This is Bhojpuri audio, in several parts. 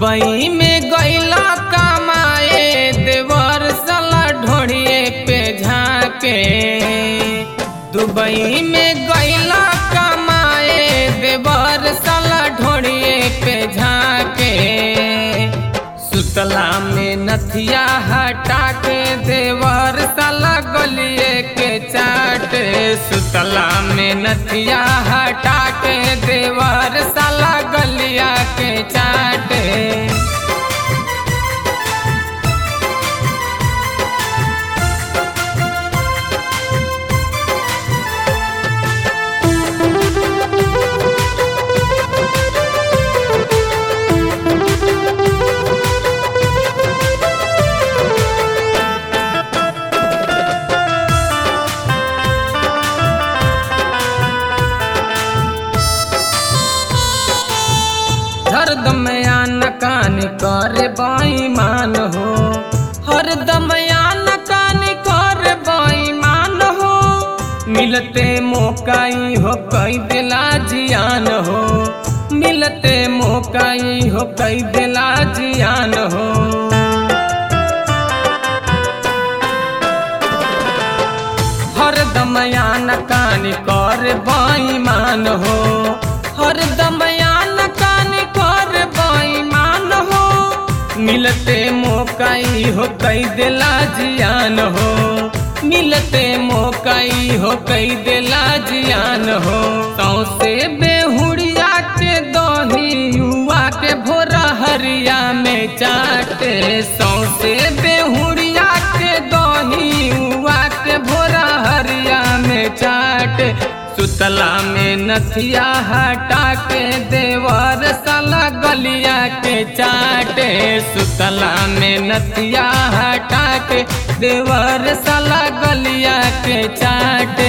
दुबई में गईला कमाए देवर साला ढोड़िए पे झाके। दुबई में गईला कमाए देवर साला ढोड़िए पे झाके। सुतला में नथिया हटा के देवर साला गलिए के चाटे। सुतला में नथिया हटा के देवर साला गलिया के चाटे। हरदम आन कान करे बेईमान हो। हरदम आन कान करे बेईमान हो। मिलते मौकाई हो कई दिला जियान हो। मिलते मौकाई हो कई दिला जियान हो। हरदम आन कान करे बेईमान हो। हरदम आन कान करे बेईमान हो। मिलते मौकाई हो कई दिला जियान हो। मिलते मौकाई हो कई दिला जियान हो। सौसे बेहुड़िया के दही युवा के भोरा हरिया में चाटे। सौसे बेहुड़िया के दही युवा के भोरा हरिया में चाटे। सुतला में नथिया हटा के देवर साला गलिया के चाटे। सुतला में नथिया हटा के देवर साला गलिया के चाटे।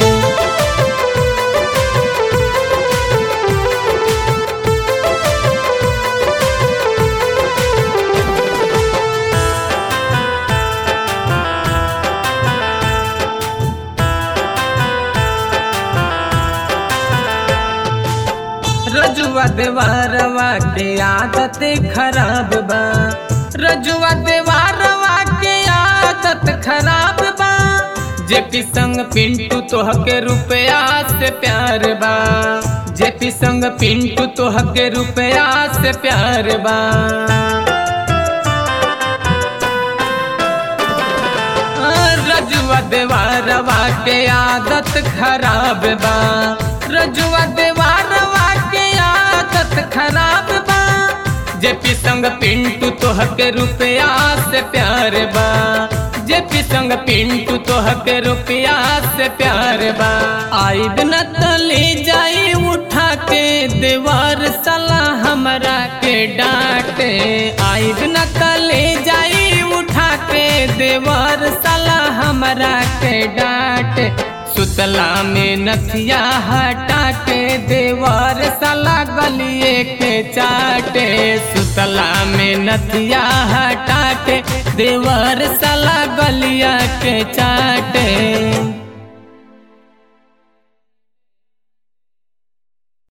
रजुआ देवारवा के आदत खराब बा। रजुआ देवारवा के आदत खराब बा। जेपी संग पिंटू तोह के रुपया से प्यार बा। जेपी संग पिंटू तोह के रुपया से प्यार बा। रजुआ देवारवा के आदत खराब बा। रजुआ देवारवा के आदत खराब बा। जेपी संग पिंटू तोह के रुपया से प्यार बा। जेपी संग पिंटू तोह के रुपया से प्यार बा। आई बिना तले जाई उठा के देवर साला हमरा के डांटे। आई बिना तले जाई उठा के देवर साला हमरा के डांटे। सुतला में नथिया हटा के देवर साला गलिए के चाटे। सुतला में नथिया हटा के देवर साला गलिया के चाटे।